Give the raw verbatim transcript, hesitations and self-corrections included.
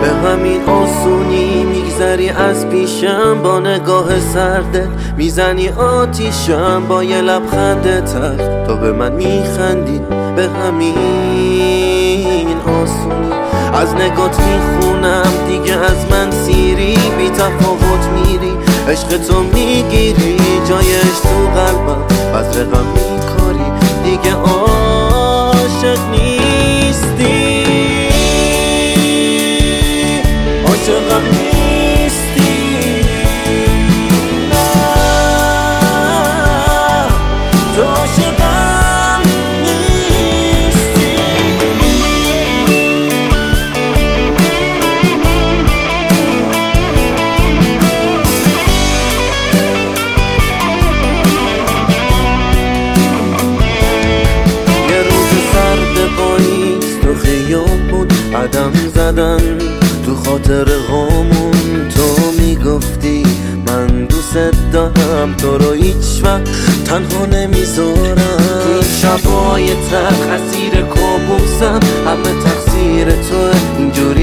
به همین آسونی میگذری از پیشم، با نگاه سردت میزنی آتیشم، با یه لبخند تلخ تو به من میخندی. به همین آسونی از نگات میخونم دیگه از من سیری، بی تفاوت میری عشق تو میگیری جایش تو قلبم، بذر غم میکاری دیگه عاشق نیستی، عاشقم نیستی. نه تو عاشقم نیستی. یه روز سرد پاییز تو خیابون قدم زدن تو خاطر هامون، تو میگفتی من دوست دارم تو رو هیچ وقت تنها نمیذارم. تو این شبای تلخ اسیر کابوسم، همه تقصیر توه اینجوری